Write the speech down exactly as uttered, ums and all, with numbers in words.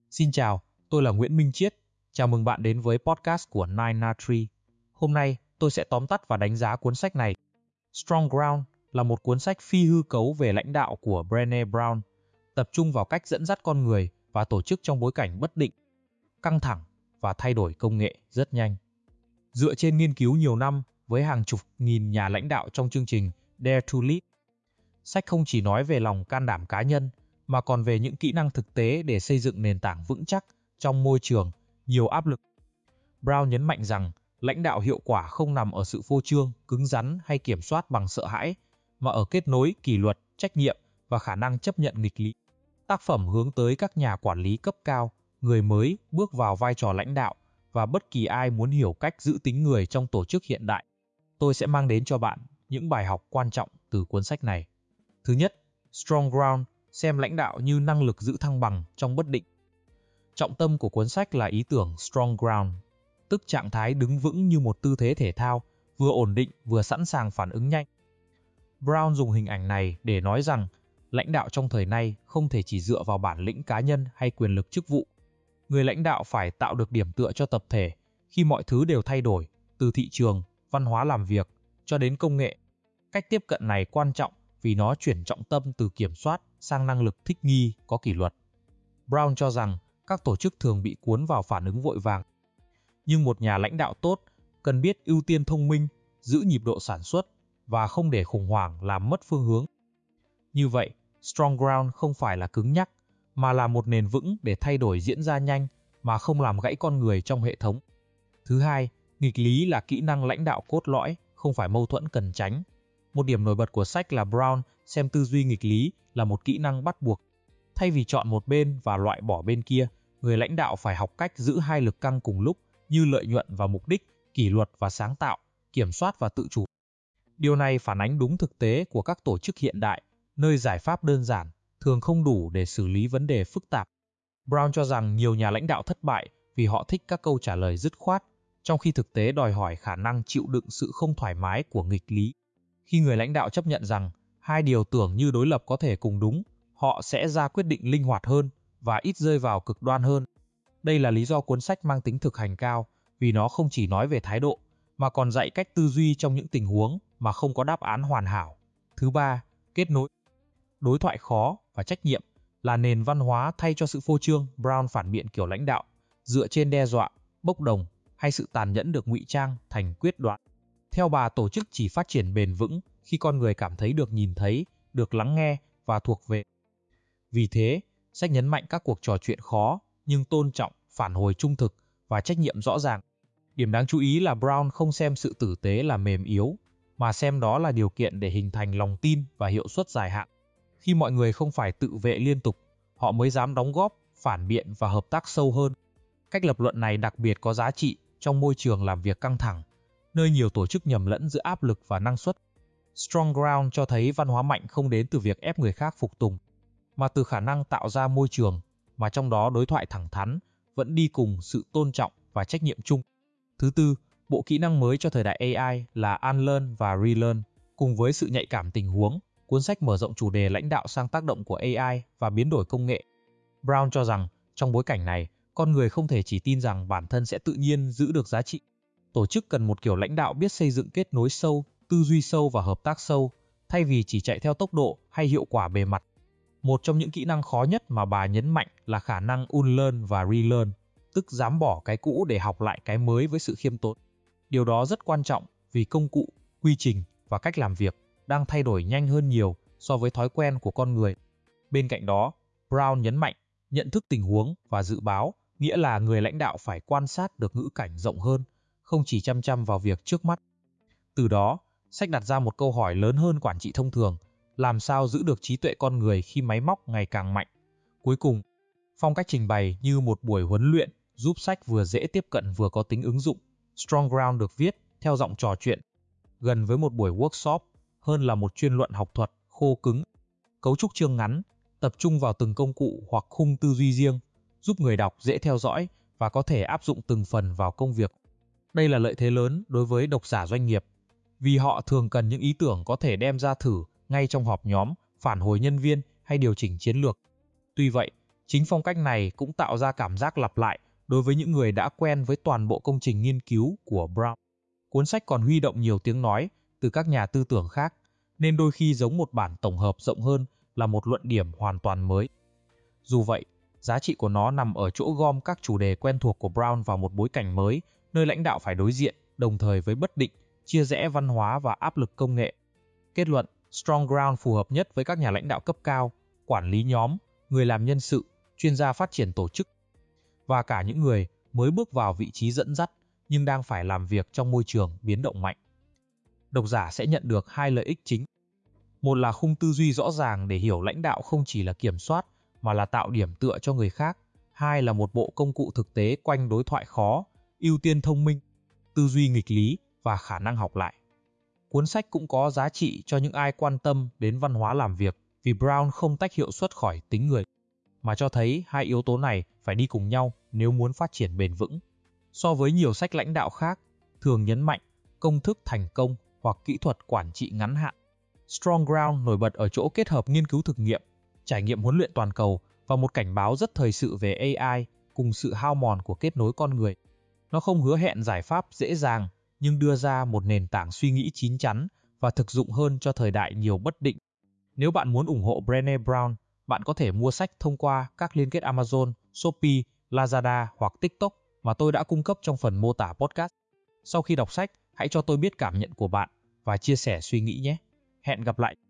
Xin chào, tôi là Nguyễn Minh Chiết. Chào mừng bạn đến với podcast của Nine na Tree. Hôm nay, tôi sẽ tóm tắt và đánh giá cuốn sách này. Strong Ground là một cuốn sách phi hư cấu về lãnh đạo của Brené Brown, tập trung vào cách dẫn dắt con người và tổ chức trong bối cảnh bất định, căng thẳng và thay đổi công nghệ rất nhanh. Dựa trên nghiên cứu nhiều năm với hàng chục nghìn nhà lãnh đạo trong chương trình Dare to Lead, sách không chỉ nói về lòng can đảm cá nhân, mà còn về những kỹ năng thực tế để xây dựng nền tảng vững chắc trong môi trường nhiều áp lực. Brown nhấn mạnh rằng lãnh đạo hiệu quả không nằm ở sự phô trương, cứng rắn hay kiểm soát bằng sợ hãi, mà ở kết nối, kỷ luật, trách nhiệm và khả năng chấp nhận nghịch lý. Tác phẩm hướng tới các nhà quản lý cấp cao, người mới bước vào vai trò lãnh đạo và bất kỳ ai muốn hiểu cách giữ tính người trong tổ chức hiện đại. Tôi sẽ mang đến cho bạn những bài học quan trọng từ cuốn sách này. Thứ nhất, Strong Ground, xem lãnh đạo như năng lực giữ thăng bằng trong bất định. Trọng tâm của cuốn sách là ý tưởng Strong Ground, tức trạng thái đứng vững như một tư thế thể thao, vừa ổn định vừa sẵn sàng phản ứng nhanh. Brown dùng hình ảnh này để nói rằng lãnh đạo trong thời nay không thể chỉ dựa vào bản lĩnh cá nhân hay quyền lực chức vụ. Người lãnh đạo phải tạo được điểm tựa cho tập thể khi mọi thứ đều thay đổi, từ thị trường, văn hóa làm việc cho đến công nghệ. Cách tiếp cận này quan trọng vì nó chuyển trọng tâm từ kiểm soát sang năng lực thích nghi, có kỷ luật. Brown cho rằng các tổ chức thường bị cuốn vào phản ứng vội vàng. Nhưng một nhà lãnh đạo tốt cần biết ưu tiên thông minh, giữ nhịp độ sản xuất và không để khủng hoảng làm mất phương hướng. Như vậy, Strong Ground không phải là cứng nhắc, mà là một nền vững để thay đổi diễn ra nhanh mà không làm gãy con người trong hệ thống. Thứ hai, nghịch lý là kỹ năng lãnh đạo cốt lõi, không phải mâu thuẫn cần tránh. Một điểm nổi bật của sách là Brown xem tư duy nghịch lý là một kỹ năng bắt buộc. Thay vì chọn một bên và loại bỏ bên kia, người lãnh đạo phải học cách giữ hai lực căng cùng lúc như lợi nhuận và mục đích, kỷ luật và sáng tạo, kiểm soát và tự chủ. Điều này phản ánh đúng thực tế của các tổ chức hiện đại, nơi giải pháp đơn giản thường không đủ để xử lý vấn đề phức tạp. Brown cho rằng nhiều nhà lãnh đạo thất bại vì họ thích các câu trả lời dứt khoát, trong khi thực tế đòi hỏi khả năng chịu đựng sự không thoải mái của nghịch lý. Khi người lãnh đạo chấp nhận rằng hai điều tưởng như đối lập có thể cùng đúng, họ sẽ ra quyết định linh hoạt hơn và ít rơi vào cực đoan hơn. Đây là lý do cuốn sách mang tính thực hành cao, vì nó không chỉ nói về thái độ, mà còn dạy cách tư duy trong những tình huống mà không có đáp án hoàn hảo. Thứ ba, kết nối. Đối thoại khó và trách nhiệm là nền văn hóa thay cho sự phô trương. Brown phản biện kiểu lãnh đạo dựa trên đe dọa, bốc đồng hay sự tàn nhẫn được ngụy trang thành quyết đoán. Theo bà, tổ chức chỉ phát triển bền vững khi con người cảm thấy được nhìn thấy, được lắng nghe và thuộc về. Vì thế, sách nhấn mạnh các cuộc trò chuyện khó nhưng tôn trọng, phản hồi trung thực và trách nhiệm rõ ràng. Điểm đáng chú ý là Brown không xem sự tử tế là mềm yếu, mà xem đó là điều kiện để hình thành lòng tin và hiệu suất dài hạn. Khi mọi người không phải tự vệ liên tục, họ mới dám đóng góp, phản biện và hợp tác sâu hơn. Cách lập luận này đặc biệt có giá trị trong môi trường làm việc căng thẳng, nơi nhiều tổ chức nhầm lẫn giữa áp lực và năng suất. Strong Ground cho thấy văn hóa mạnh không đến từ việc ép người khác phục tùng, mà từ khả năng tạo ra môi trường mà trong đó đối thoại thẳng thắn vẫn đi cùng sự tôn trọng và trách nhiệm chung. Thứ tư, bộ kỹ năng mới cho thời đại a i là Unlearn và Relearn. Cùng với sự nhạy cảm tình huống, cuốn sách mở rộng chủ đề lãnh đạo sang tác động của a i và biến đổi công nghệ. Brown cho rằng trong bối cảnh này, con người không thể chỉ tin rằng bản thân sẽ tự nhiên giữ được giá trị. Tổ chức cần một kiểu lãnh đạo biết xây dựng kết nối sâu, tư duy sâu và hợp tác sâu, thay vì chỉ chạy theo tốc độ hay hiệu quả bề mặt. Một trong những kỹ năng khó nhất mà bà nhấn mạnh là khả năng unlearn và relearn, tức dám bỏ cái cũ để học lại cái mới với sự khiêm tốn. Điều đó rất quan trọng vì công cụ, quy trình và cách làm việc đang thay đổi nhanh hơn nhiều so với thói quen của con người. Bên cạnh đó, Brown nhấn mạnh nhận thức tình huống và dự báo, nghĩa là người lãnh đạo phải quan sát được ngữ cảnh rộng hơn, không chỉ chăm chăm vào việc trước mắt. Từ đó, sách đặt ra một câu hỏi lớn hơn quản trị thông thường: làm sao giữ được trí tuệ con người khi máy móc ngày càng mạnh? Cuối cùng, phong cách trình bày như một buổi huấn luyện giúp sách vừa dễ tiếp cận vừa có tính ứng dụng. Strong Ground được viết theo giọng trò chuyện, gần với một buổi workshop hơn là một chuyên luận học thuật khô cứng. Cấu trúc chương ngắn, tập trung vào từng công cụ hoặc khung tư duy riêng, giúp người đọc dễ theo dõi và có thể áp dụng từng phần vào công việc. Đây là lợi thế lớn đối với độc giả doanh nghiệp, vì họ thường cần những ý tưởng có thể đem ra thử ngay trong họp nhóm, phản hồi nhân viên hay điều chỉnh chiến lược. Tuy vậy, Chính phong cách này cũng tạo ra cảm giác lặp lại đối với những người đã quen với toàn bộ công trình nghiên cứu của Brown. Cuốn sách còn huy động nhiều tiếng nói từ các nhà tư tưởng khác, nên đôi khi giống một bản tổng hợp rộng hơn là một luận điểm hoàn toàn mới. Dù vậy, giá trị của nó nằm ở chỗ gom các chủ đề quen thuộc của Brown vào một bối cảnh mới, nơi lãnh đạo phải đối diện đồng thời với bất định, chia rẽ văn hóa và áp lực công nghệ. Kết luận, Strong Ground phù hợp nhất với các nhà lãnh đạo cấp cao, quản lý nhóm, người làm nhân sự, chuyên gia phát triển tổ chức, và cả những người mới bước vào vị trí dẫn dắt nhưng đang phải làm việc trong môi trường biến động mạnh. Độc giả sẽ nhận được hai lợi ích chính. Một là khung tư duy rõ ràng để hiểu lãnh đạo không chỉ là kiểm soát mà là tạo điểm tựa cho người khác. Hai là một bộ công cụ thực tế quanh đối thoại khó, ưu tiên thông minh, tư duy nghịch lý và khả năng học lại. Cuốn sách cũng có giá trị cho những ai quan tâm đến văn hóa làm việc, vì Brown không tách hiệu suất khỏi tính người, mà cho thấy hai yếu tố này phải đi cùng nhau nếu muốn phát triển bền vững. So với nhiều sách lãnh đạo khác, thường nhấn mạnh công thức thành công hoặc kỹ thuật quản trị ngắn hạn, Strong Ground nổi bật ở chỗ kết hợp nghiên cứu thực nghiệm, trải nghiệm huấn luyện toàn cầu và một cảnh báo rất thời sự về a i cùng sự hao mòn của kết nối con người. Nó không hứa hẹn giải pháp dễ dàng, nhưng đưa ra một nền tảng suy nghĩ chín chắn và thực dụng hơn cho thời đại nhiều bất định. Nếu bạn muốn ủng hộ Brené Brown, bạn có thể mua sách thông qua các liên kết Amazon, Shopee, Lazada hoặc TikTok mà tôi đã cung cấp trong phần mô tả podcast. Sau khi đọc sách, hãy cho tôi biết cảm nhận của bạn và chia sẻ suy nghĩ nhé. Hẹn gặp lại!